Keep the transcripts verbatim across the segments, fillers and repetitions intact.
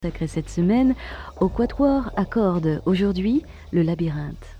Consacré cette semaine au quatuor à cordes. Aujourd'hui, le labyrinthe.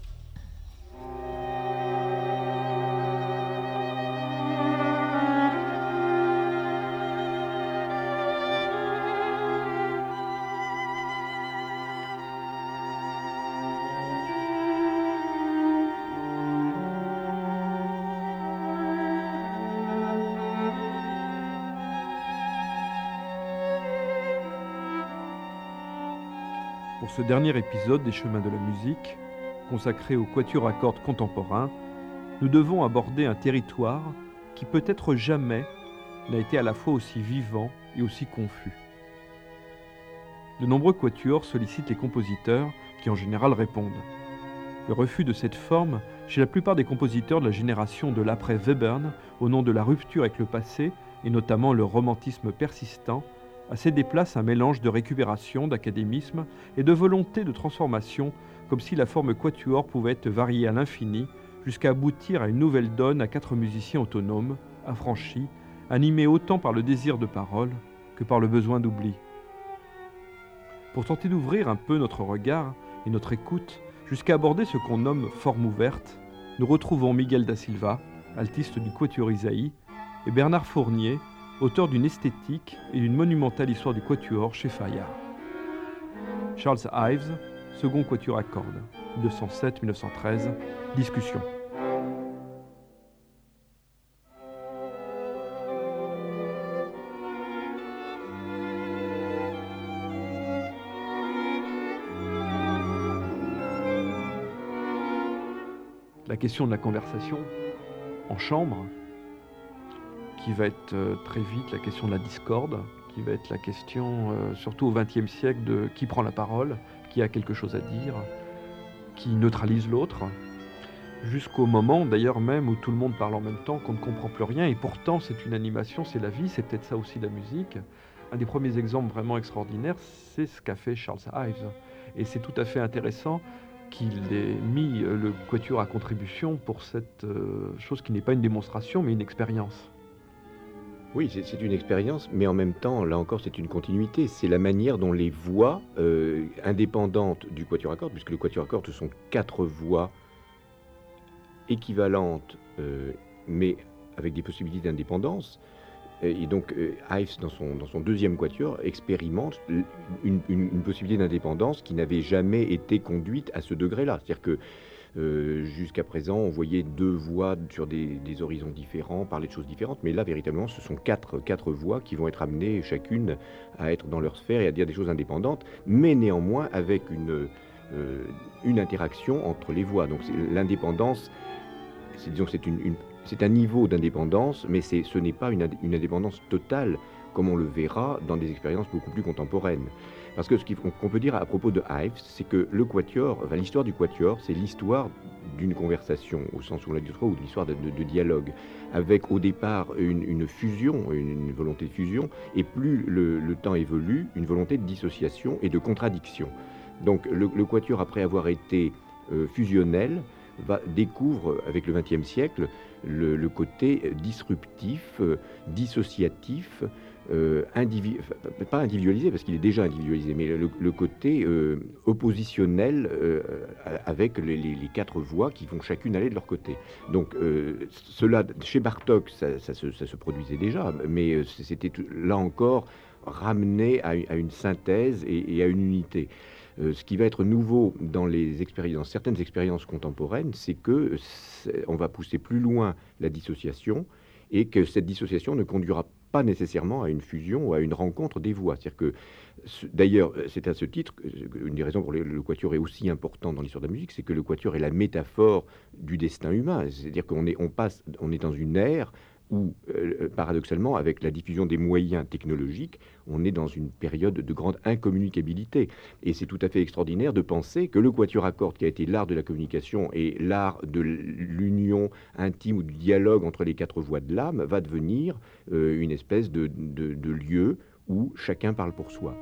Pour ce dernier épisode des Chemins de la musique, consacré au quatuor à cordes contemporain, nous devons aborder un territoire qui peut-être jamais n'a été à la fois aussi vivant et aussi confus. De nombreux quatuors sollicitent les compositeurs qui en général répondent. Le refus de cette forme chez la plupart des compositeurs de la génération de l'après-Webern, au nom de la rupture avec le passé et notamment le romantisme persistant, a cédé place un mélange de récupération, d'académisme et de volonté de transformation, comme si la forme quatuor pouvait être variée à l'infini, jusqu'à aboutir à une nouvelle donne à quatre musiciens autonomes, affranchis, animés autant par le désir de parole que par le besoin d'oubli. Pour tenter d'ouvrir un peu notre regard et notre écoute, jusqu'à aborder ce qu'on nomme forme ouverte, nous retrouvons Miguel da Silva, altiste du Quatuor Isaïe, et Bernard Fournier, auteur d'une esthétique et d'une monumentale histoire du quatuor chez Fayard. Charles Ives, second quatuor à cordes, mille neuf cent sept à mille neuf cent treize, discussion. La question de la conversation en chambre, qui va être euh, très vite la question de la discorde, qui va être la question, euh, surtout au vingtième siècle, de qui prend la parole, qui a quelque chose à dire, qui neutralise l'autre, jusqu'au moment d'ailleurs même où tout le monde parle en même temps, qu'on ne comprend plus rien, et pourtant c'est une animation, c'est la vie, c'est peut-être ça aussi la musique. Un des premiers exemples vraiment extraordinaires, c'est ce qu'a fait Charles Ives. Et c'est tout à fait intéressant qu'il ait mis le quatuor à contribution pour cette euh, chose qui n'est pas une démonstration, mais une expérience. Oui, c'est, c'est une expérience, mais en même temps, là encore, c'est une continuité. C'est la manière dont les voix euh, indépendantes du quatuor à cordes, puisque le quatuor à cordes, ce sont quatre voix équivalentes, euh, mais avec des possibilités d'indépendance. Et donc, euh, Ives, dans son, dans son deuxième quatuor, expérimente une, une, une possibilité d'indépendance qui n'avait jamais été conduite à ce degré-là. C'est-à-dire que Euh, jusqu'à présent, on voyait deux voix sur des, des horizons différents, parler de choses différentes, mais là, véritablement, ce sont quatre, quatre voix qui vont être amenées chacune à être dans leur sphère et à dire des choses indépendantes, mais néanmoins avec une, euh, une interaction entre les voix. Donc c'est, l'indépendance, c'est, disons, c'est, une, une, c'est un niveau d'indépendance, mais c'est, ce n'est pas une, une indépendance totale, comme on le verra dans des expériences beaucoup plus contemporaines. Parce que ce qu'on peut dire à propos de Ives, c'est que le quatuor, enfin, l'histoire du quatuor, c'est l'histoire d'une conversation, au sens où on l'a dit, ou d'une histoire de, de, de dialogue, avec au départ une, une fusion, une, une volonté de fusion, et plus le, le temps évolue, une volonté de dissociation et de contradiction. Donc le, le quatuor, après avoir été euh, fusionnel, va, découvre avec le vingtième siècle le, le côté disruptif, euh, dissociatif, Euh, individu... pas individualisé parce qu'il est déjà individualisé, mais le, le côté euh, oppositionnel euh, avec les, les, les quatre voix qui vont chacune aller de leur côté. Donc euh, cela, chez Bartók, ça, ça, se, ça se produisait déjà, mais c'était là encore ramené à, à une synthèse et, et à une unité. Euh, ce qui va être nouveau dans les expériences, certaines expériences contemporaines, c'est que c'est, on va pousser plus loin la dissociation et que cette dissociation ne conduira pas nécessairement à une fusion ou à une rencontre des voix. C'est-à-dire que, d'ailleurs, c'est à ce titre, une des raisons pour lesquelles le quatuor est aussi important dans l'histoire de la musique, c'est que le quatuor est la métaphore du destin humain. C'est-à-dire qu'on est, on passe, on est dans une ère où, euh, paradoxalement, avec la diffusion des moyens technologiques, on est dans une période de grande incommunicabilité. Et c'est tout à fait extraordinaire de penser que le quatuor à cordes, qui a été l'art de la communication et l'art de l'union intime ou du dialogue entre les quatre voix de l'âme, va devenir euh, une espèce de, de, de lieu où chacun parle pour soi.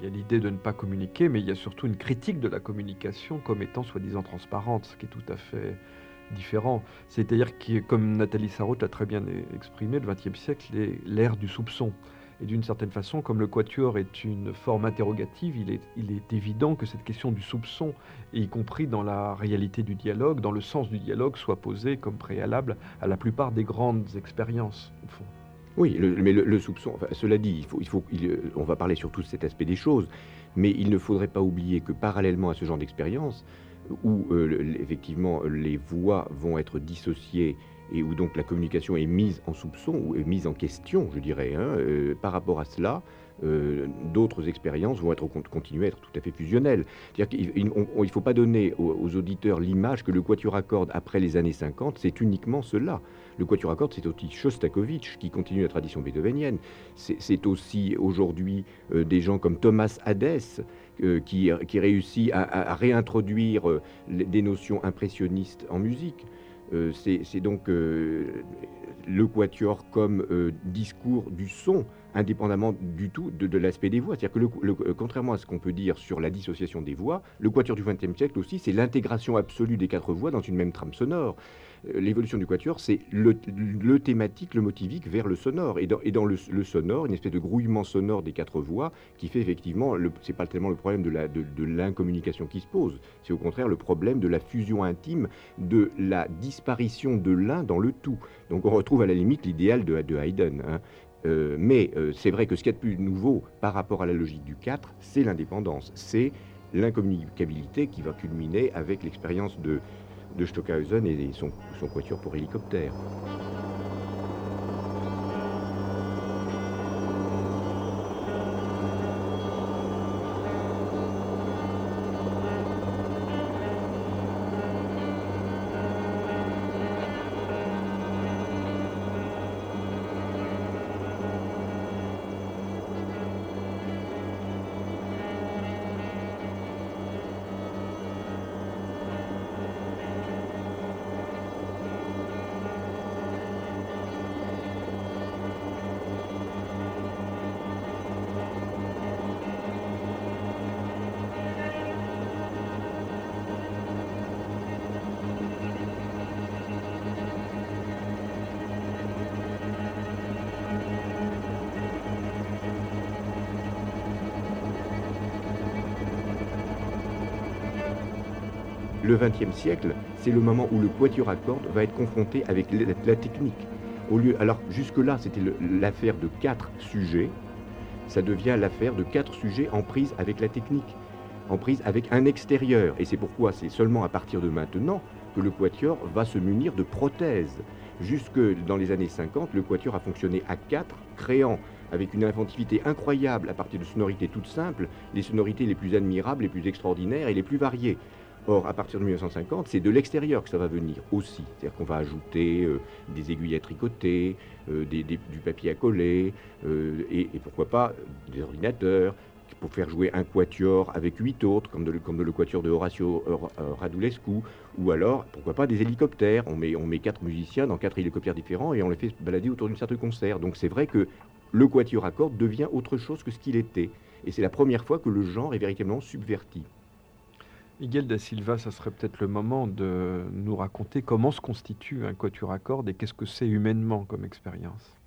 y a l'idée de ne pas communiquer, mais il y a surtout une critique de la communication comme étant soi-disant transparente, ce qui est tout à fait différent. C'est-à-dire que, comme Nathalie Sarraute l'a très bien exprimé, le vingtième siècle est l'ère du soupçon. Et d'une certaine façon, comme le quatuor est une forme interrogative, il est, il est évident que cette question du soupçon, et y compris dans la réalité du dialogue, dans le sens du dialogue, soit posée comme préalable à la plupart des grandes expériences, au fond. Oui, le, mais le, le soupçon, enfin, cela dit, il faut, il faut, il, on va parler surtout de cet aspect des choses, mais il ne faudrait pas oublier que parallèlement à ce genre d'expérience, où euh, effectivement les voix vont être dissociées et où donc la communication est mise en soupçon ou est mise en question, je dirais, hein, euh, par rapport à cela, euh, d'autres expériences vont être, continuer à être tout à fait fusionnelles. C'est-à-dire qu'il ne faut pas donner aux, aux auditeurs l'image que le quatuor à cordes après les années cinquante, c'est uniquement cela. Le quatuor à cordes, c'est aussi Shostakovich qui continue la tradition beethovenienne. C'est aussi aujourd'hui euh, des gens comme Thomas Hadès euh, qui, qui réussit à, à, à réintroduire euh, des notions impressionnistes en musique. Euh, c'est donc euh, le quatuor comme euh, discours du son, indépendamment du tout de, de l'aspect des voix. C'est-à-dire que, le, le, contrairement à ce qu'on peut dire sur la dissociation des voix, le quatuor du vingtième siècle aussi, c'est l'intégration absolue des quatre voix dans une même trame sonore. Euh, L'évolution du quatuor, c'est le, le thématique, le motivique vers le sonore. Et dans, et dans le, le sonore, une espèce de grouillement sonore des quatre voix qui fait effectivement, c'est pas tellement le problème de la, de, de l'incommunication qui se pose, c'est au contraire le problème de la fusion intime, de la disparition de l'un dans le tout. Donc on retrouve à la limite l'idéal de, de Haydn, hein. Euh, mais euh, c'est vrai que ce qu'il y a de plus nouveau par rapport à la logique du quatre, c'est l'indépendance, c'est l'incommunicabilité qui va culminer avec l'expérience de, de Stockhausen et son, son quatuor pour hélicoptère. Le vingtième siècle, c'est le moment où le quatuor à cordes va être confronté avec la, la technique. Au lieu, alors jusque-là, c'était l'affaire de quatre sujets, ça devient l'affaire de quatre sujets en prise avec la technique, en prise avec un extérieur. Et c'est pourquoi c'est seulement à partir de maintenant que le quatuor va se munir de prothèses. Jusque dans les années cinquante, le quatuor a fonctionné à quatre, créant avec une inventivité incroyable à partir de sonorités toutes simples, les sonorités les plus admirables, les plus extraordinaires et les plus variées. Or, à partir de mille neuf cent cinquante, c'est de l'extérieur que ça va venir aussi. C'est-à-dire qu'on va ajouter euh, des aiguilles à tricoter, euh, des, des, du papier à coller, euh, et, et pourquoi pas des ordinateurs, pour faire jouer un quatuor avec huit autres, comme, de, comme de le quatuor de Horacio Radulescu, ou alors, pourquoi pas des hélicoptères. On met, on met quatre musiciens dans quatre hélicoptères différents et on les fait balader autour d'une certaine concert. Donc c'est vrai que le quatuor à cordes devient autre chose que ce qu'il était. Et c'est la première fois que le genre est véritablement subverti. Miguel da Silva, ça serait peut-être le moment de nous raconter comment se constitue un quatuor à cordes et qu'est-ce que c'est humainement comme expérience.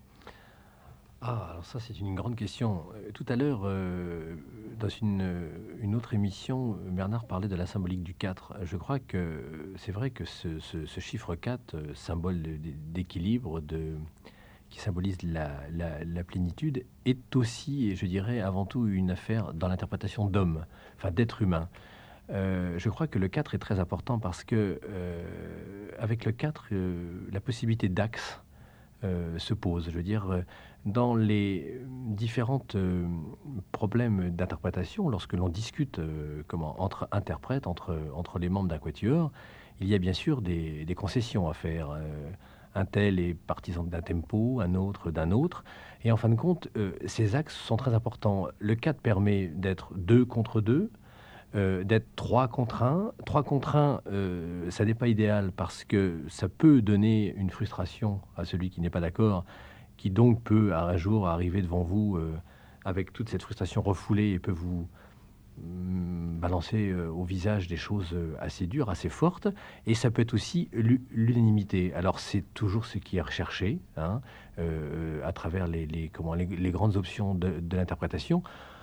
Ah, alors ça, c'est une grande question. Euh, tout à l'heure, euh, dans une, une autre émission, Bernard parlait de la symbolique du quatre. Je crois que c'est vrai que ce, ce, ce chiffre quatre, euh, symbole d'équilibre, de, qui symbolise la, la, la plénitude, est aussi, je dirais, avant tout une affaire dans l'interprétation d'homme, enfin d'être humain. Euh, je crois que le quatre est très important parce que euh, avec le quatre, euh, la possibilité d'axe euh, se pose. Je veux dire, euh, dans les différents euh, problèmes d'interprétation, lorsque l'on discute euh, comment, entre interprètes, entre, entre les membres d'un quatuor, il y a bien sûr des, des concessions à faire. Euh, un tel est partisan d'un tempo, un autre d'un autre. Et en fin de compte, euh, ces axes sont très importants. Le quatre permet d'être deux contre deux, Euh, d'être trois contre un. trois contre un, euh, ça n'est pas idéal parce que ça peut donner une frustration à celui qui n'est pas d'accord, qui donc peut à un jour arriver devant vous euh, avec toute cette frustration refoulée et peut vous mm, balancer euh, au visage des choses euh, assez dures, assez fortes. Et ça peut être aussi l'u- l'unanimité. Alors c'est toujours ce qui est recherché, hein, euh, à travers les, les, comment, les, les grandes options de, de l'interprétation.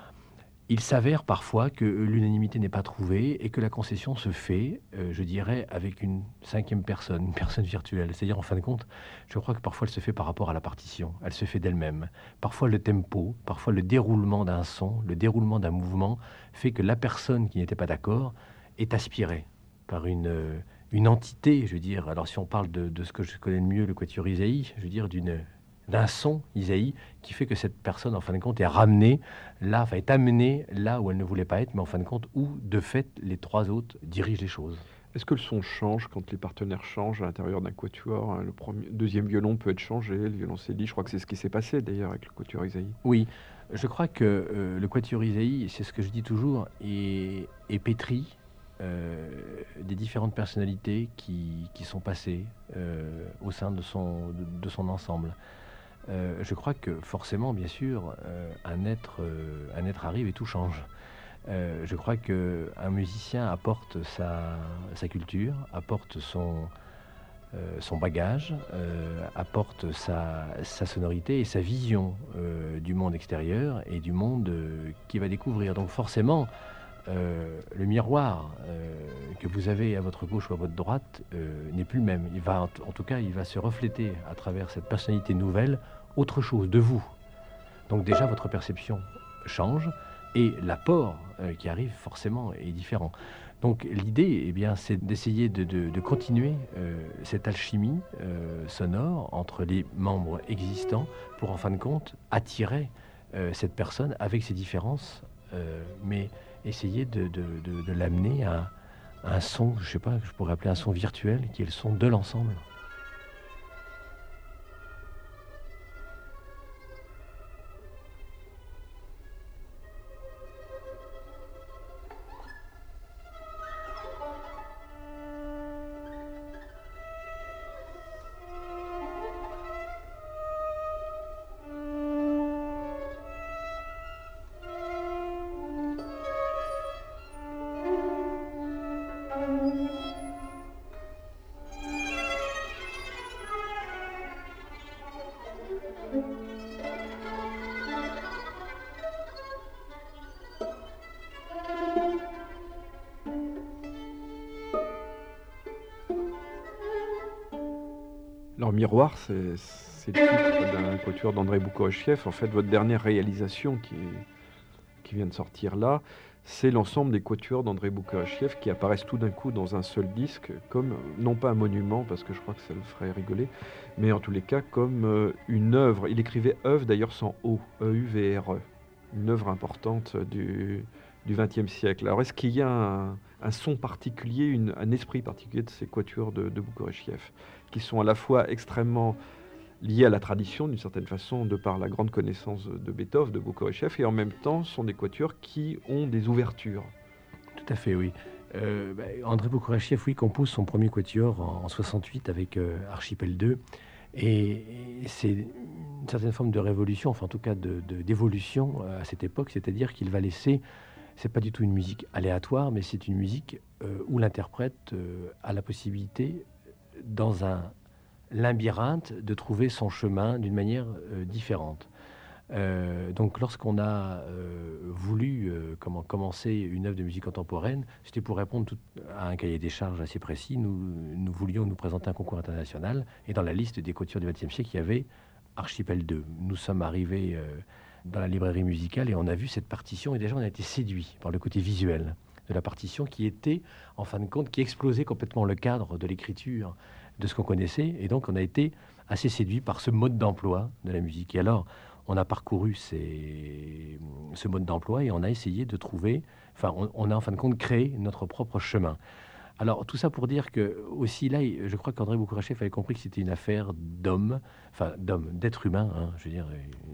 Il s'avère parfois que l'unanimité n'est pas trouvée et que la concession se fait, euh, je dirais, avec une cinquième personne, une personne virtuelle. C'est-à-dire, en fin de compte, je crois que parfois elle se fait par rapport à la partition, elle se fait d'elle-même. Parfois le tempo, parfois le déroulement d'un son, le déroulement d'un mouvement fait que la personne qui n'était pas d'accord est aspirée par une, euh, une entité, je veux dire. Alors si on parle de, de ce que je connais le mieux, le quatuor Isaïe, je veux dire d'une d'un son, Isaïe, qui fait que cette personne, en fin de compte, est ramenée là, enfin, est amenée là où elle ne voulait pas être, mais en fin de compte, où, de fait, les trois autres dirigent les choses. Est-ce que le son change quand les partenaires changent à l'intérieur d'un quatuor, hein? Le premier, deuxième violon peut être changé, le violoncelliste, je crois que c'est ce qui s'est passé d'ailleurs avec le quatuor Isaïe. Oui, je crois que euh, le quatuor Isaïe, c'est ce que je dis toujours, est, est pétri euh, des différentes personnalités qui, qui sont passées euh, au sein de son, de, de son ensemble. Euh, je crois que forcément, bien sûr, euh, un, être, euh, un être arrive et tout change. Euh, je crois qu'un musicien apporte sa, sa culture, apporte son, euh, son bagage, euh, apporte sa, sa sonorité et sa vision euh, du monde extérieur et du monde euh, qu'il va découvrir. Donc forcément, euh, le miroir euh, que vous avez à votre gauche ou à votre droite euh, n'est plus le même. Il va, en, en tout cas, il va se refléter à travers cette personnalité nouvelle autre chose de vous. Donc déjà, votre perception change et l'apport euh, qui arrive forcément est différent. Donc l'idée, eh bien, c'est d'essayer de, de, de continuer euh, cette alchimie euh, sonore entre les membres existants pour, en fin de compte, attirer euh, cette personne avec ses différences, euh, mais essayer de, de, de, de l'amener à, à un son, je sais pas, que je pourrais appeler un son virtuel, qui est le son de l'ensemble. Alors, Miroir, c'est c'est le titre d'un quatuor d'André Boukhorushvili. En fait, votre dernière réalisation qui, est- qui vient de sortir là, c'est l'ensemble des quatuors d'André Boukhorushvili qui apparaissent tout d'un coup dans un seul disque, comme, non pas un monument, parce que je crois que ça le ferait rigoler, mais en tous les cas comme euh, une œuvre. Il écrivait œuvre d'ailleurs sans O, E U V R E, une œuvre importante du du vingtième siècle. Alors, est-ce qu'il y a un, un son particulier, une- un esprit particulier de ces quatuors de, de Boukhorushvili, qui sont à la fois extrêmement liés à la tradition, d'une certaine façon, de par la grande connaissance de Beethoven, de Boukhorushvili, et en même temps sont des quatuors qui ont des ouvertures? Tout à fait, oui. Euh, bah, André Boukhorushvili, oui, compose son premier quatuor en, en soixante-huit avec euh, Archipel deux. Et, et c'est une certaine forme de révolution, enfin en tout cas de, de- d'évolution euh, à cette époque, c'est-à-dire qu'il va laisser, c'est pas du tout une musique aléatoire, mais c'est une musique euh, où l'interprète euh, a la possibilité, dans un labyrinthe, de trouver son chemin d'une manière euh, différente. Euh, donc, lorsqu'on a euh, voulu euh, comment, commencer une œuvre de musique contemporaine, c'était pour répondre tout- à un cahier des charges assez précis. Nous, nous voulions nous présenter un concours international, et dans la liste des quatuors du vingtième siècle, il y avait Archipel deux. Nous sommes arrivés euh, dans la librairie musicale et on a vu cette partition, et déjà on a été séduit par le côté visuel de la partition qui était, en fin de compte, qui explosait complètement le cadre de l'écriture de ce qu'on connaissait, et donc on a été assez séduit par ce mode d'emploi de la musique. Et alors, on a parcouru ces- ce mode d'emploi et on a essayé de trouver, enfin, on, on a en fin de compte créé notre propre chemin. Alors, tout ça pour dire que, aussi là, je crois qu'André Boukhorushvili avait compris que c'était une affaire d'homme, enfin, d'homme, d'être humain, hein, je veux dire.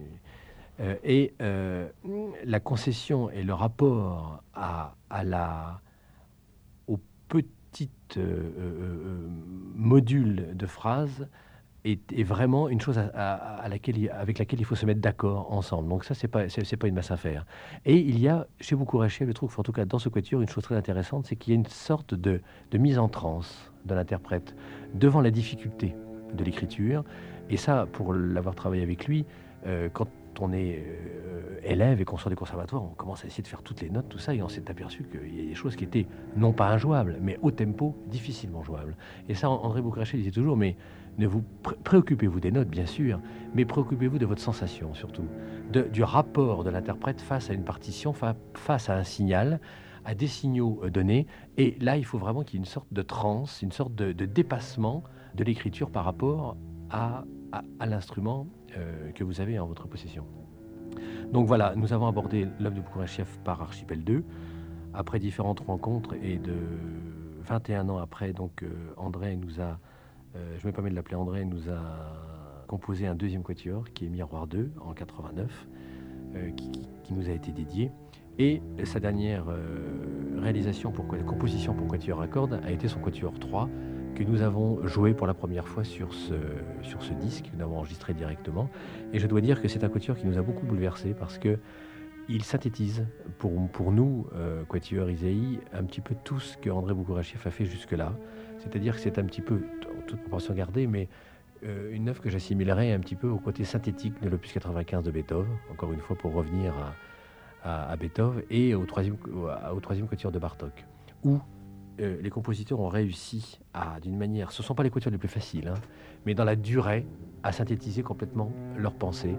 Euh, et euh, la concession et le rapport à, à la, aux petites euh, euh, euh, modules de phrases est, est vraiment une chose à, à, à laquelle, avec laquelle il faut se mettre d'accord ensemble. Donc ça, c'est pas, c'est, c'est pas une masse à faire. Et il y a, chez Boukhourachev, je trouve, en tout cas dans ce quatuor, une chose très intéressante, c'est qu'il y a une sorte de, de mise en transe de l'interprète devant la difficulté de l'écriture. Et ça, pour l'avoir travaillé avec lui, euh, quand on est euh, élève et qu'on sort du conservatoire, on commence à essayer de faire toutes les notes, tout ça, et on s'est aperçu qu'il y a des choses qui étaient non pas injouables, mais au tempo, difficilement jouables. Et ça, André Boukhourachev disait toujours, mais ne vous pré- préoccupez-vous des notes, bien sûr, mais préoccupez-vous de votre sensation, surtout, de, du rapport de l'interprète face à une partition, fa- face à un signal, à des signaux euh, donnés. Et là, il faut vraiment qu'il y ait une sorte de transe, une sorte de, de dépassement de l'écriture par rapport à, à, à l'instrument euh, que vous avez en votre possession. Donc voilà, nous avons abordé l'œuvre de Boukhourachev par Archipel deux. Après différentes rencontres et de vingt et un ans après, donc euh, André nous a, euh, je me permets de l'appeler André, nous a composé un deuxième quatuor qui est Miroir deux en quatre-vingt-neuf, euh, qui, qui, qui nous a été dédié. Et sa dernière euh, réalisation, pour, composition pour quatuor à cordes, a été son quatuor trois, que nous avons joué pour la première fois sur ce, sur ce disque, que nous avons enregistré directement. Et je dois dire que c'est un quatuor qui nous a beaucoup bouleversés parce que il synthétise pour, pour nous, euh, Quatuor Isaïe, un petit peu tout ce que André Boukhourachev a fait jusque-là. C'est-à-dire que c'est un petit peu, en toute proportion gardée, mais euh, une œuvre que j'assimilerais un petit peu au côté synthétique de l'opus quatre-vingt-quinze de Beethoven, encore une fois pour revenir à, à, à Beethoven, et au troisième, au, au troisième quatuor de Bartók, où euh, les compositeurs ont réussi à, d'une manière, ce ne sont pas les quatuors les plus faciles, hein, mais dans la durée, à synthétiser complètement leurs pensées.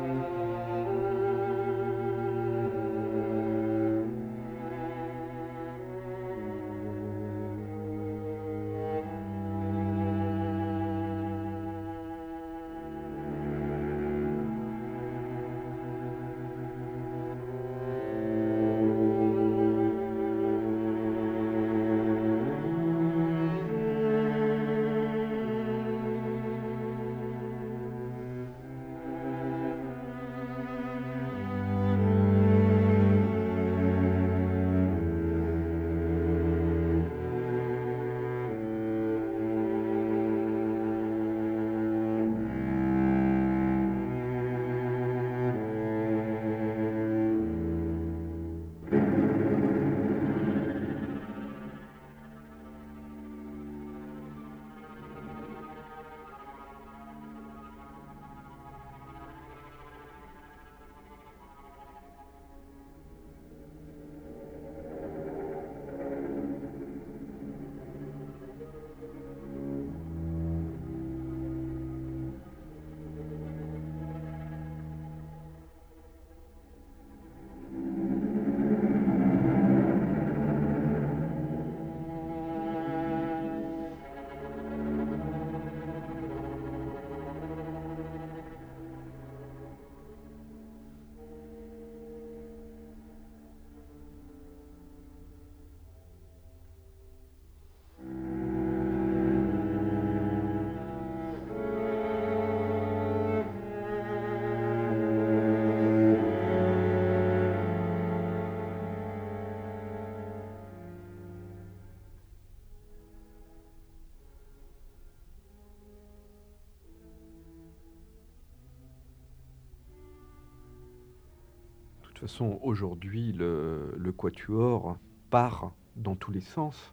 De toute façon, aujourd'hui, le, le quatuor part dans tous les sens,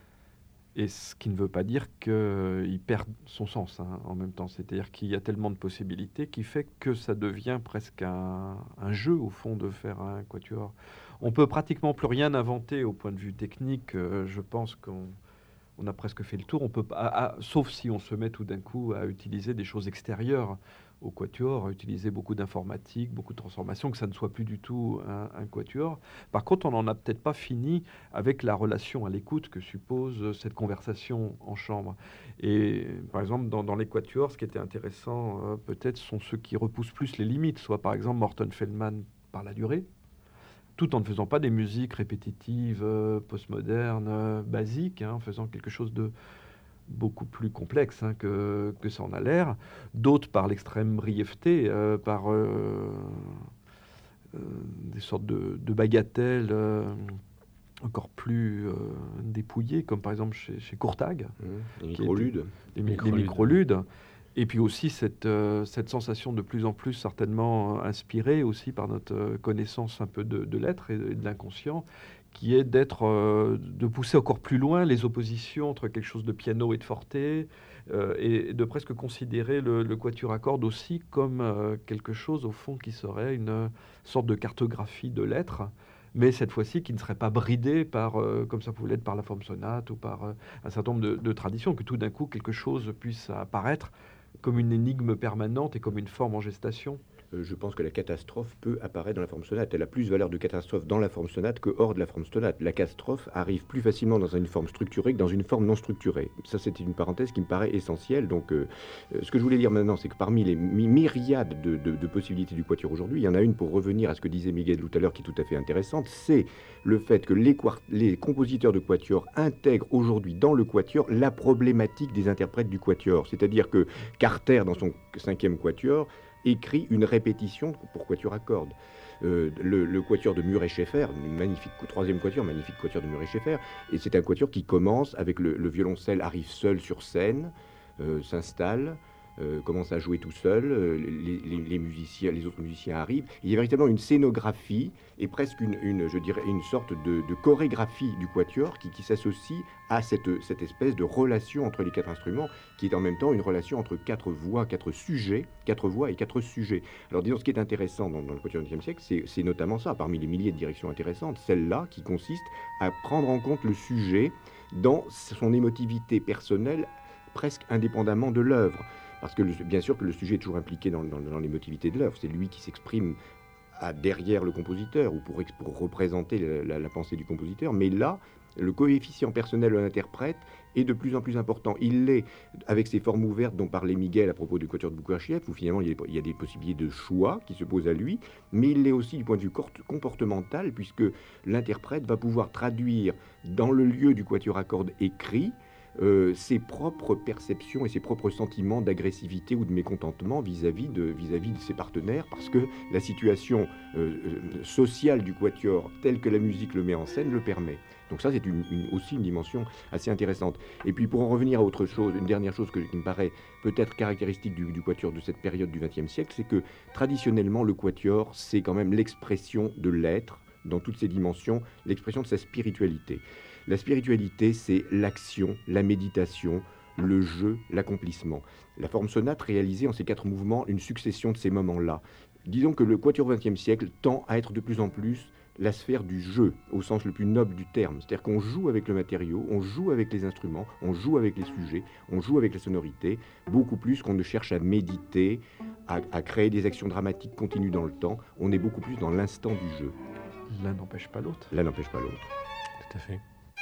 et ce qui ne veut pas dire qu'il perd son sens hein, en même temps. C'est-à-dire qu'il y a tellement de possibilités qui fait que ça devient presque un, un jeu, au fond, de faire un quatuor. On peut pratiquement plus rien inventer au point de vue technique. Euh, je pense qu'on on a presque fait le tour. On peut pas, à, à, sauf si on se met tout d'un coup à utiliser des choses extérieures au quatuor, à utiliser beaucoup d'informatique, beaucoup de transformation, que ça ne soit plus du tout un, un quatuor. Par contre, on n'en a peut-être pas fini avec la relation à l'écoute que suppose cette conversation en chambre. Et par exemple, dans, dans les quatuors, ce qui était intéressant, euh, peut-être, sont ceux qui repoussent plus les limites, soit par exemple Morton Feldman par la durée, tout en ne faisant pas des musiques répétitives, euh, postmodernes, euh, basiques, hein, en faisant quelque chose de beaucoup plus complexe hein, que, que ça en a l'air. D'autres par l'extrême brièveté, euh, par euh, euh, des sortes de, de bagatelles euh, encore plus euh, dépouillées, comme par exemple chez, chez Courtag. Mmh, les microludes. Les, les microludes. Et puis aussi cette, euh, cette sensation de plus en plus certainement euh, inspirée aussi par notre euh, connaissance un peu de, de l'être et de, et de l'inconscient, qui est d'être, euh, de pousser encore plus loin les oppositions entre quelque chose de piano et de forte, euh, et de presque considérer le, le quatuor à cordes aussi comme euh, quelque chose au fond qui serait une sorte de cartographie de l'être, mais cette fois-ci qui ne serait pas bridée par, euh, comme ça pouvait l'être par la forme sonate ou par euh, un certain nombre de, de traditions, que tout d'un coup quelque chose puisse apparaître comme une énigme permanente et comme une forme en gestation. Euh, je pense que la catastrophe peut apparaître dans la forme sonate. Elle a plus valeur de catastrophe dans la forme sonate que hors de la forme sonate. La catastrophe arrive plus facilement dans une forme structurée que dans une forme non structurée. Ça, c'est une parenthèse qui me paraît essentielle. Donc, euh, ce que je voulais dire maintenant, c'est que parmi les my- myriades de, de- de possibilités du quatuor aujourd'hui, il y en a une, pour revenir à ce que disait Miguel tout à l'heure, qui est tout à fait intéressante, c'est le fait que les, quart- les compositeurs de quatuor intègrent aujourd'hui dans le quatuor la problématique des interprètes du quatuor. C'est-à-dire que Carter, dans son cinquième quatuor, écrit une répétition pour quatuor à cordes. Euh, le, le quatuor de Murray-Schaeffer, une magnifique troisième quatuor, magnifique quatuor de Murray-Schaeffer, et c'est un quatuor qui commence avec le, le violoncelle arrive seul sur scène, euh, s'installe, euh, commence à jouer tout seul, euh, les, les, les musiciens, les autres musiciens arrivent. Il y a véritablement une scénographie et presque une, une je dirais, une sorte de, de chorégraphie du quatuor qui, qui s'associe à cette, cette espèce de relation entre les quatre instruments, qui est en même temps une relation entre quatre voix, quatre sujets, quatre voix et quatre sujets. Alors disons, ce qui est intéressant dans, dans le quatuor du vingtième siècle, c'est, c'est notamment ça, parmi les milliers de directions intéressantes, celle-là qui consiste à prendre en compte le sujet dans son émotivité personnelle, presque indépendamment de l'œuvre. Parce que le, bien sûr que le sujet est toujours impliqué dans, dans, dans l'émotivité de l'œuvre, c'est lui qui s'exprime à, derrière le compositeur ou pour, pour représenter la, la, la pensée du compositeur, mais là, le coefficient personnel de l'interprète est de plus en plus important. Il l'est avec ces formes ouvertes dont parlait Miguel à propos du quatuor de Boukachiev, où finalement il y, a, il y a des possibilités de choix qui se posent à lui, mais il l'est aussi du point de vue comportemental, puisque l'interprète va pouvoir traduire dans le lieu du quatuor à cordes écrit Euh, ses propres perceptions et ses propres sentiments d'agressivité ou de mécontentement vis-à-vis de, vis-à-vis de ses partenaires, parce que la situation euh, sociale du quatuor, telle que la musique le met en scène, le permet. Donc ça, c'est une, une, aussi une dimension assez intéressante. Et puis pour en revenir à autre chose, une dernière chose que, qui me paraît peut-être caractéristique du, du quatuor de cette période du vingtième siècle, c'est que traditionnellement, le quatuor, c'est quand même l'expression de l'être, dans toutes ses dimensions, l'expression de sa spiritualité. La spiritualité, c'est l'action, la méditation, le jeu, l'accomplissement. La forme sonate réalisée en ces quatre mouvements, une succession de ces moments-là. Disons que le quatuor vingtième siècle tend à être de plus en plus la sphère du jeu, au sens le plus noble du terme. C'est-à-dire qu'on joue avec le matériau, on joue avec les instruments, on joue avec les sujets, on joue avec la sonorité, beaucoup plus qu'on ne cherche à méditer, à, à créer des actions dramatiques continues dans le temps. On est beaucoup plus dans l'instant du jeu. L'un n'empêche pas l'autre. L'un n'empêche pas l'autre. Tout à fait.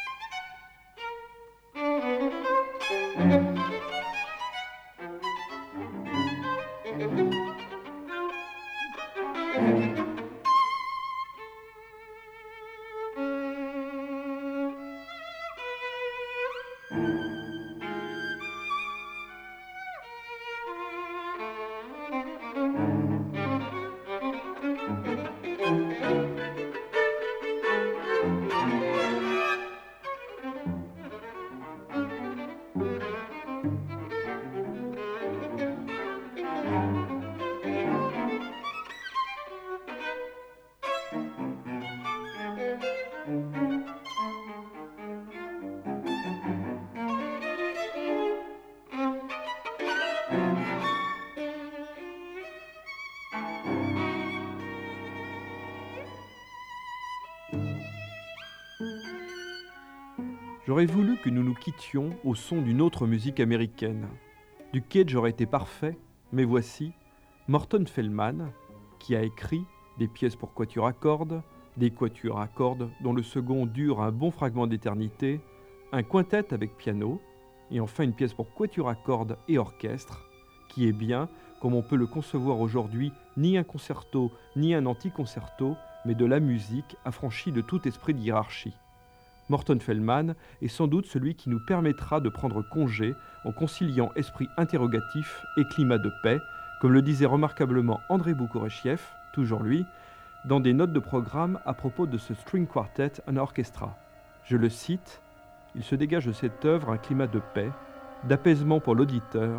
J'aurais voulu que nous nous quittions au son d'une autre musique américaine. Du Cage aurait été parfait, mais voici Morton Feldman, qui a écrit des pièces pour quatuor à cordes, des quatuors à cordes dont le second dure un bon fragment d'éternité, un quintet avec piano, et enfin une pièce pour quatuor à cordes et orchestre, qui est bien, comme on peut le concevoir aujourd'hui, ni un concerto, ni un anti-concerto, mais de la musique affranchie de tout esprit de hiérarchie. Morton Feldman est sans doute celui qui nous permettra de prendre congé en conciliant esprit interrogatif et climat de paix, comme le disait remarquablement Andrei Boukachiev, toujours lui, dans des notes de programme à propos de ce String Quartet and Orchestra. Je le cite, « Il se dégage de cette œuvre un climat de paix, d'apaisement pour l'auditeur,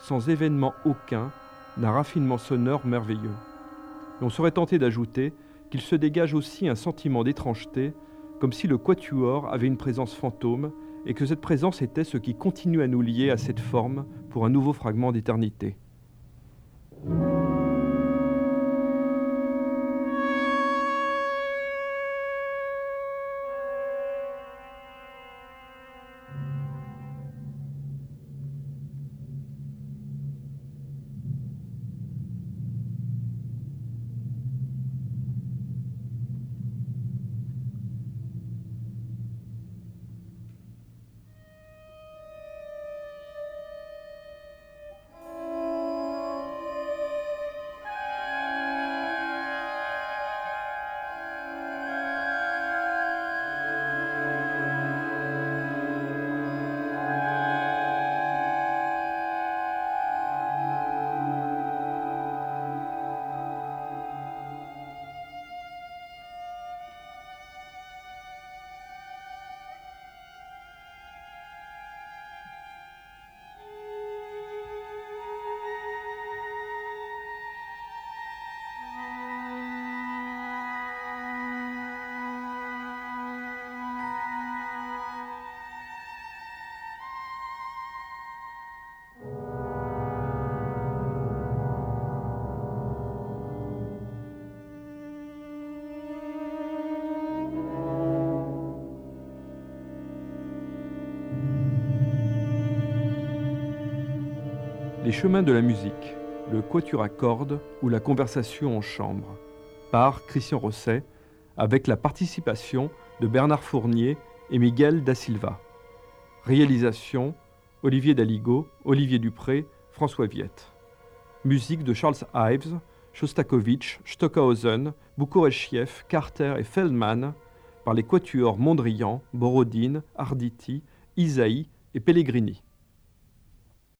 sans événement aucun, d'un raffinement sonore merveilleux. Et on serait tenté d'ajouter qu'il se dégage aussi un sentiment d'étrangeté, comme si le quatuor avait une présence fantôme et que cette présence était ce qui continue à nous lier à cette forme pour un nouveau fragment d'éternité. Les chemins de la musique, le quatuor à cordes ou la conversation en chambre, par Christian Rosset, avec la participation de Bernard Fournier et Miguel da Silva. Réalisation, Olivier Daligo, Olivier Dupré, François Viette. Musique de Charles Ives, Shostakovich, Stockhausen, Boukhorechtchev, Carter et Feldman, par les quatuors Mondrian, Borodine, Arditi, Isaïe et Pellegrini.